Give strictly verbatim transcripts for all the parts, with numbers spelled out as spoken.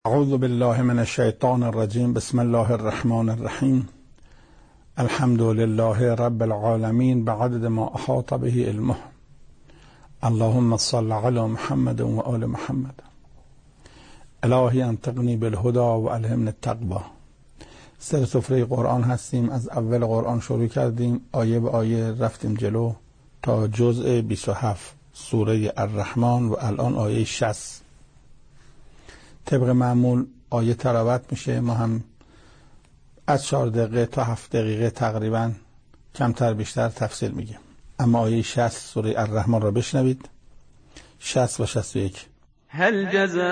اعوذ بالله من الشیطان الرجیم. بسم الله الرحمن الرحیم. الحمد لله رب العالمین بعدد ما احاط به علمه. اللهم صل علی محمد و آل محمد. الهی انطقنی بالهدى و الهمنی التقوی. سر سفره قرآن هستیم. از اول قرآن شروع کردیم، آیه به آیه رفتیم جلو تا جزء بیست و هفت سوره الرحمن و الان آیه شصت. طبق معمول آیه تلاوت میشه، ما هم از چهار دقیقه تا هفت دقیقه تقریبا کمتر بیشتر تفصیل میگیم. اما آیه شصت سوره الرحمن را بشنوید. شصت و شصت و یک. هل جزاء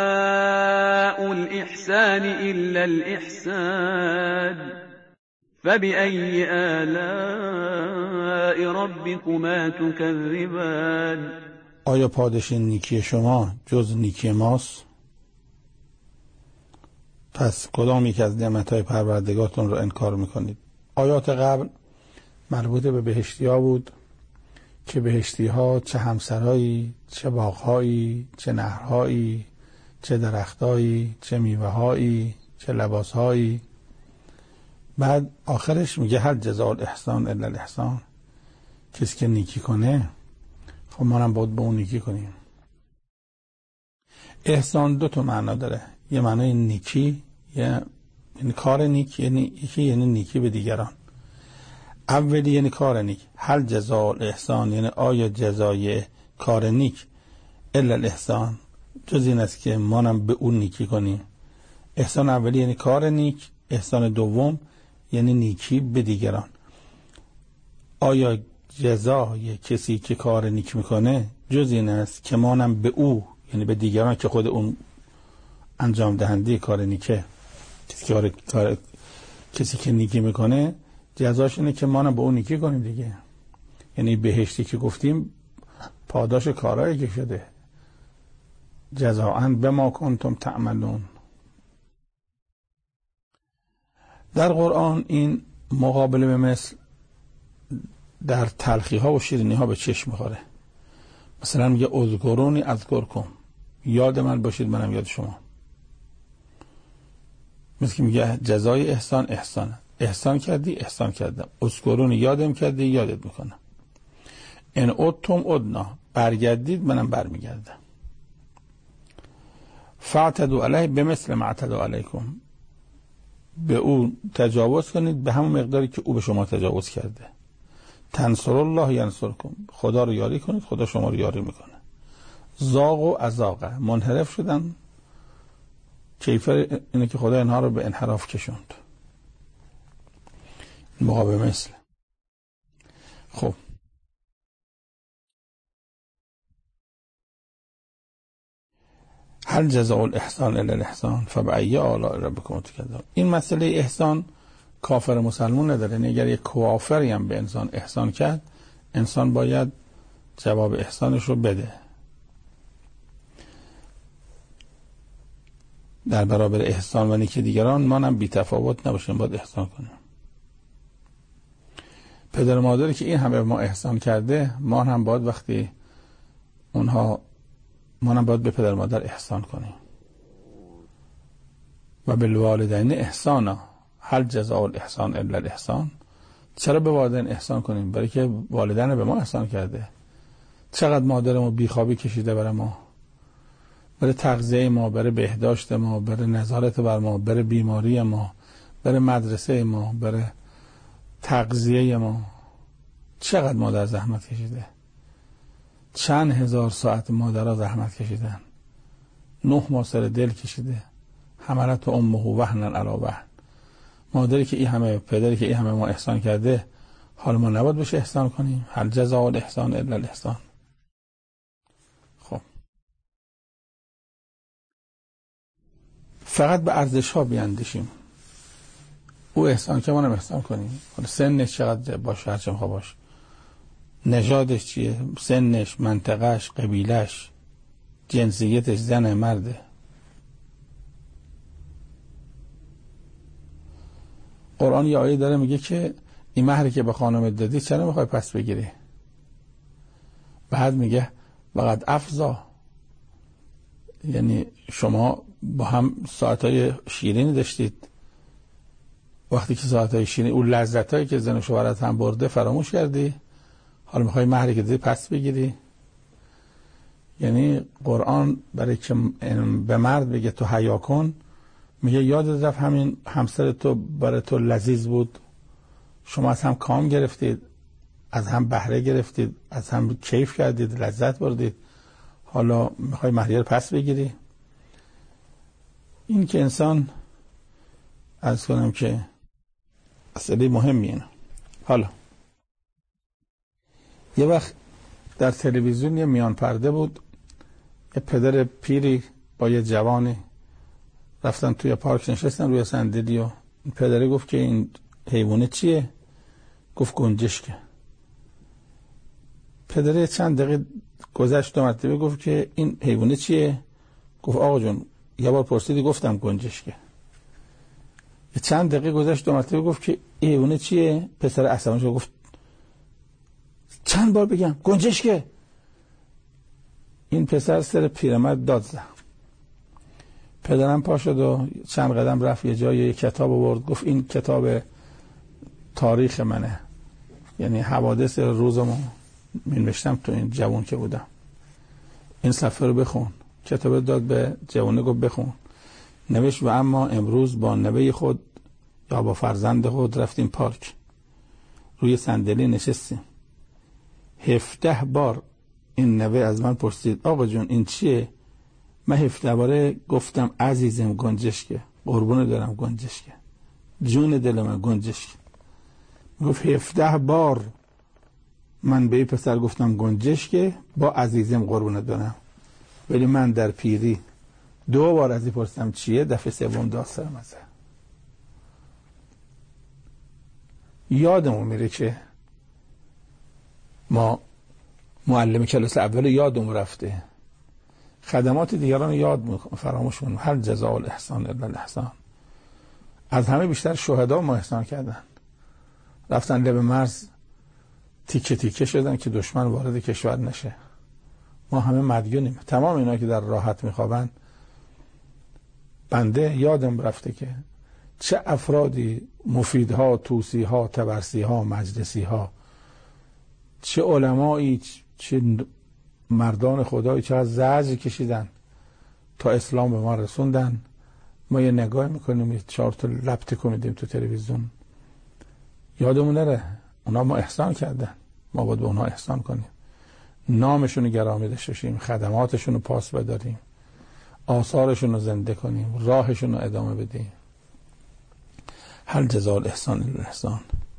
الإحسان إلا الإحسان فبأي آلاء ربكما تكذبان. آیا پاداش نیکی شما جز نیکی ماست؟ پس کدام یک از نعمت‌های پروردگارتون رو انکار میکنید؟ آیات قبل مربوط به بهشتی ها بود که بهشتی ها چه همسرایی، چه باغهایی، چه نهرهایی، چه درختهایی، چه میوههایی، چه لباسهایی. بعد آخرش میگه هل جزاء الاحسان الا الاحسان. کسی که نیکی کنه خب ما هم باید به اون نیکی کنیم. احسان دو تا معنا داره. یه معنای نیکی، یه یعنی کار نیک، یعنی یکی یعنی نیکی به دیگران. اولی یعنی کار نیک. هل جزاء الاحسان یعنی آیا جزای کار نیک الا الاحسان، جز این است که ما هم به اون نیکی کنیم. احسان اولی یعنی کار نیک، احسان دوم یعنی نیکی به دیگران. آیا جزای کسی که کار نیک میکنه جز این است که ما هم به او یعنی به دیگران که خود اون انجام دهنده کار نیکه، کسی که, کار... کسی که نیکی میکنه جزاش اینه که ما هم به اون نیکی کنیم دیگه. یعنی بهشتی که گفتیم پاداش کارهایی که شده. جزاءً بما کنتم تعملون. در قرآن این مقابله به مثل در تلخی ها و شیرینی ها به چشم میخوره. مثلا میگه اذکرونی اذکرکم، یاد من باشید منم یاد شما. مثل که میگه جزای احسان احسان، احسان کردی احسان کردم، اذکرونی یادم کردی یادت میکنم. ان عدتم عدنا، برگردید منم برمیگردم. فاعتدوا علیه بمثل ما اعتدوا علیکم، به او تجاوز کنید به همون مقداری که او به شما تجاوز کرده. تنصر الله ینصرکم، خدا رو یاری کنید خدا شما رو یاری میکنه. زاغ و ازاغه، منحرف شدن، کیفر اینه که خدا اینها رو به انحراف کشوند. مقابل مثل. خب هل جزاء الاحسان الا الاحسان فبأی آلاء ربکما تکذبان. این مسئله احسان کافر مسلمان نداره. یعنی اگر یک کافری هم به انسان احسان کرد، انسان باید جواب احسانش رو بده. در برابر احسان و نیکی دیگران ما هم بی تفاوت نباشیم، باید احسان کنیم. پدر و مادری که این همه ما احسان کرده، ما هم باید وقتی اونها ما هم باید به پدر و مادر احسان کنیم. و بالوالدین احسانا هل جزاء الاحسان الا الاحسان. چرا به والدین احسان کنیم؟ برای که والدین به ما احسان کرده. چقدر مادرمو بیخوابی کشیده برای ما، برای تغذیه ما، برای بهداشت ما، برای نظارت بر ما، برای بیماری ما، برای مدرسه ما، برای تغذیه ما. چقدر مادر زحمت کشیده. چند هزار ساعت مادرها زحمت کشیدن. نه ماه سر دل کشیده. حملت امه وهنا علی وهن. مادری که این همه، پدری که این همه ما احسان کرده، حال ما نباید بشه احسان کنیم؟ هل جزاء الاحسان الا الاحسان. خب فقط به ارزش ها بیاندیشیم. او احسان که ما هم احسان کنیم. سنش چقدر باشه، هرچه میخوا باشه، نژادش چیه، سنش، منطقهش، قبیلش، جنسیتش، زن مرده. قرآن یه آیه داره میگه که این مهری که به خانمت دادی چرا میخوای پس بگیری؟ بعد میگه وقد افضا، یعنی شما با هم ساعتهای شیرین داشتید، وقتی که ساعتهای شیرین اون لذتایی که زن و شوهرت هم برده فراموش کردی، حالا میخوای مهری که دیدی پس بگیری. یعنی قرآن برای که به مرد بگه تو حیا کن، میگه یادت رفت همین همسر تو برای تو لذیذ بود، شما از هم کام گرفتید، از هم بهره گرفتید، از هم کیف کردید، لذت بردید، حالا میخوای مهریه رو پس بگیری. این که انسان عرض کنم که مسئله مهمی اینه. حالا یه وقت در تلویزیون یه میان پرده بود، یه پدر پیری با یه جوانی رفتن توی پارک نشستن روی صندلی و پدره گفت که این حیوانه چیه؟ گفت گنجشکه. پدره چند دقیقه گذشت دو مرتبه گفت که این حیوانه چیه؟ گفت آقا جون یه بار پرسیدی گفتم گنجشکه. یه چند دقیقه گذشت دو مرتبه گفت که این حیوانه چیه؟ پسر عصبانی شد گفت چند بار بگم گنجشکه. این پسر سر پیرمرد داد زد. پدرم پا شد و چند قدم رفت یه جای یه کتاب آورد، گفت این کتاب تاریخ منه، یعنی حوادث روزمو می‌نوشتم تو این جوان که بودم، این صفحه رو بخون. کتاب داد به جوانه گفت بخون. نوشت و اما امروز با نوه خود یا با فرزند خود رفتیم پارک، روی صندلی نشستیم، هفده بار این نوه از من پرسید آقا جون این چیه؟ من هفده باره گفتم عزیزم گنجشکه، قربون دارم گنجشکه، جون دل من گنجشکه. گفت هفده بار من به این پسر گفتم گنجشکه با عزیزم قربون دارم، ولی من در پیری دو بار از این پرسیدم چیه، دفعه سوم داد سرم ازه. یادمون میره که ما معلم کلاس اول یادمون رفته، خدمات دیگران یاد فراموش می‌کنیم. هر جزاء الاحسان الا الاحسان. از همه بیشتر شهدا ما احسان کردن، رفتن لب مرز تیکه تیکه شدن که دشمن وارد کشور نشه. ما همه مدیونیم. تمام اینا که در راحت میخوابن، بنده یادم رفته که چه افرادی مفیدها، توسیها، تبرسیها، مجلسیها، چه علمایی، چه مردان خدایی چه زجر کشیدن تا اسلام به ما رسوندن. ما یه نگاه میکنیم، یه چهار تا لب تکون میدیم تو تلویزیون، یادمون نره اونا ما احسان کردن، ما باید به اونا احسان کنیم، نامشون رو گرامی داشته باشیم، خدماتشون رو پاس بداریم، آثارشون رو زنده کنیم، راهشون رو ادامه بدیم. هل جزاء الاحسان الا الاحسان.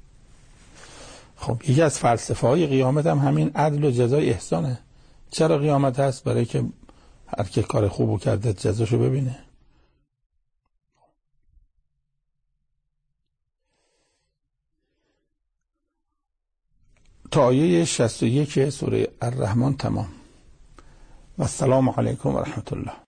خب یکی از فلسفه های قیامت هم همین عدل و جزای احسانه. چرا قیامت هست؟ برای که هر که کار خوبو کرده جزاشو ببینه. تا آیه شصت و یک سوره الرحمن تمام. و السلام علیکم و رحمت الله.